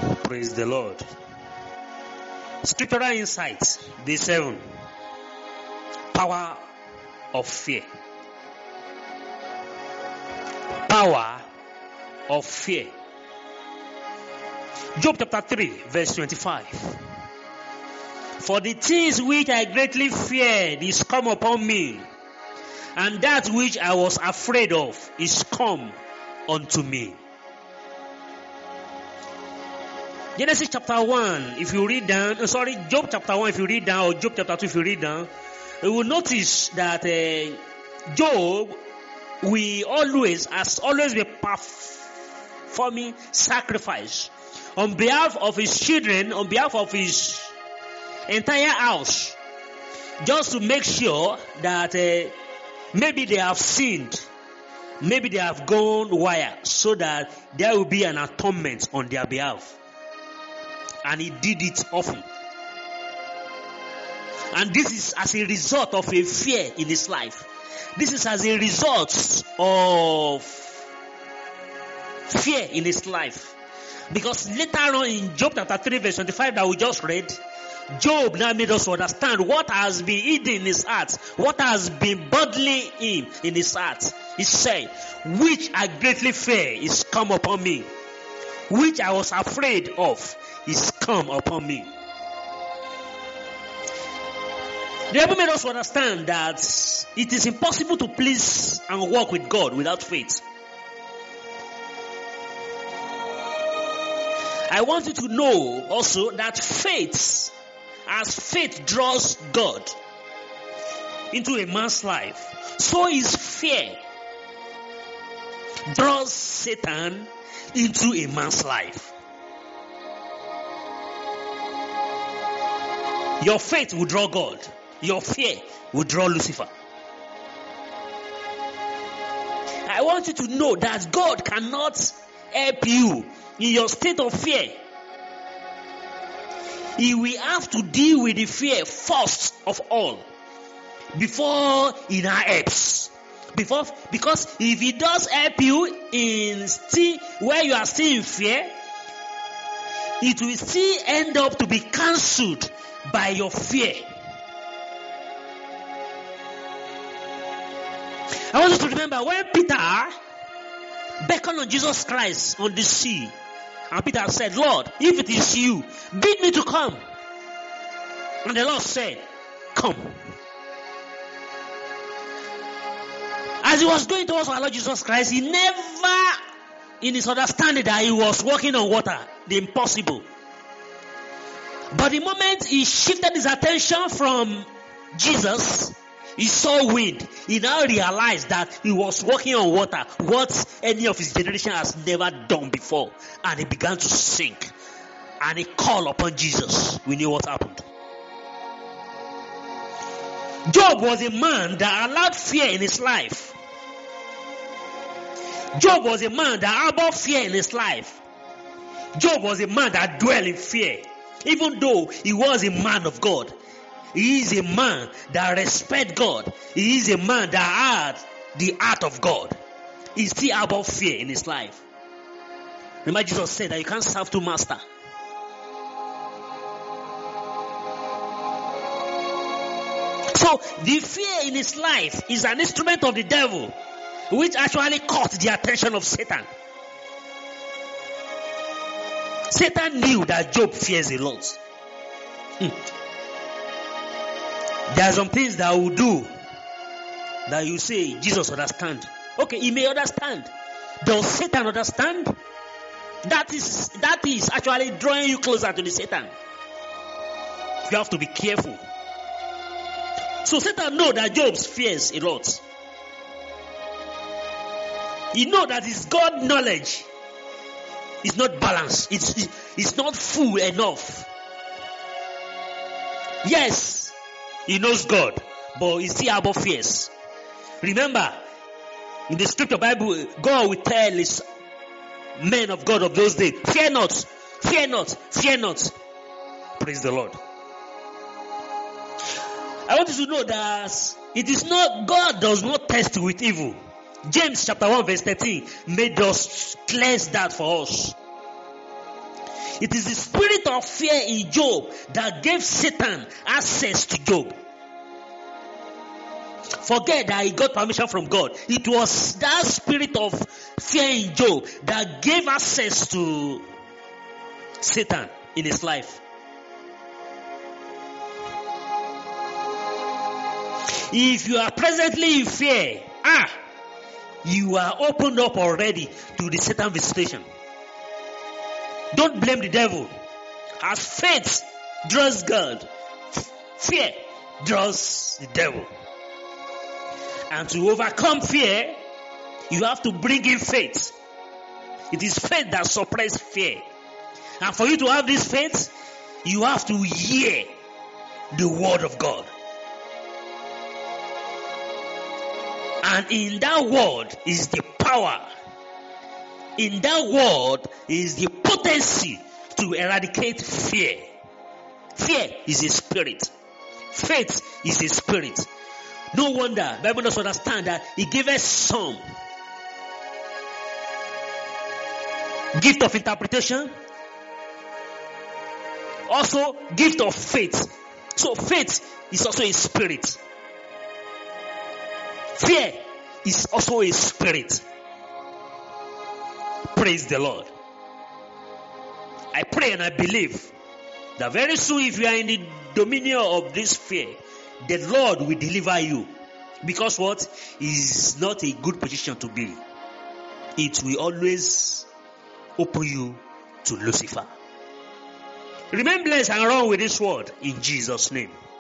Praise the Lord. Scriptural insights, day 7. Power of fear. Power of fear. Job chapter 3, verse 25. For the things which I greatly feared is come upon me, and that which I was afraid of is come unto me. Genesis chapter 1, if you read down, Job chapter 1, if you read down, or Job chapter 2, if you read down, you will notice that Job has always been performing sacrifice on behalf of his children, on behalf of his entire house, just to make sure that maybe they have sinned, maybe they have gone wild, so that there will be an atonement on their behalf. And he did it often. And this is as a result of a fear in his life. This is as a result of fear in his life. Because later on in Job chapter 3 verse 25 that we just read, Job now made us understand what has been hidden in his heart, what has been bothering him in his heart. He said, which I greatly fear is come upon me, which I was afraid of is come upon me. The Bible made us understand that it is impossible to please and walk with God without faith. I want you to know also that faith, as faith draws God into a man's life, so is fear draws Satan into a man's life. Your faith will draw God. Your fear will draw Lucifer. I want you to know that God cannot help you in your state of fear. He will have to deal with the fear first of all before he now helps. Because if he does help you in still where you are still in fear, it will still end up to be cancelled by your fear. I want you to remember when Peter beckoned on Jesus Christ on the sea, and Peter said, Lord, if it is you, bid me to come. And the Lord said, come. As he was going towards our Lord Jesus Christ, he never, in his understanding that he was walking on water, the impossible. But the moment he shifted his attention from Jesus, he saw wind. He now realized that he was walking on water, what any of his generation has never done before. And he began to sink. And he called upon Jesus. We knew what happened. Job was a man that allowed fear in his life. Job was a man that harbored fear in his life. Job was a man that dwelt in fear. Even though he was a man of God, he is a man that respects God. He is a man that had the heart of God. He still harbored fear in his life. Remember, Jesus said that you can't serve two masters. So the fear in his life is an instrument of the devil, which actually caught the attention of Satan. Satan knew that Job fears a lot. There are some things that I will do that you say, Jesus understand. Okay, he may understand. Does Satan understand? That is actually drawing you closer to the Satan. You have to be careful. So Satan knows that Job fears a lot. He knows that his God knowledge is not balanced. It's not full enough. Yes, he knows God, but he still above fears. Remember, in the scripture Bible, God will tell his men of God of those days, fear not, fear not, fear not. Praise the Lord. I want you to know that it is not, God does not test with evil. James chapter 1 verse 13 made us cleanse that for us. it is the spirit of fear in Job that gave Satan access to Job. Forget that he got permission from God. It was that spirit of fear in Job that gave access to Satan in his life. If you are presently in fear, you are opened up already to the Satan visitation. Don't blame the devil. As faith draws God, fear draws the devil. And to overcome fear, you have to bring in faith. It is faith that suppresses fear. And for you to have this faith, you have to hear the word of God. And in that word is the power. In that word is the potency to eradicate fear. Fear is a spirit. Faith is a spirit. No wonder the Bible does understand that he gave us some gift of interpretation, also gift of faith. So faith is also a spirit. Fear is also a spirit. Praise the Lord. I pray and I believe that very soon, if you are in the dominion of this fear, the Lord will deliver you. Because what is not a good position to be. It will always open you to Lucifer. Remain blessed and run with this word in Jesus' name.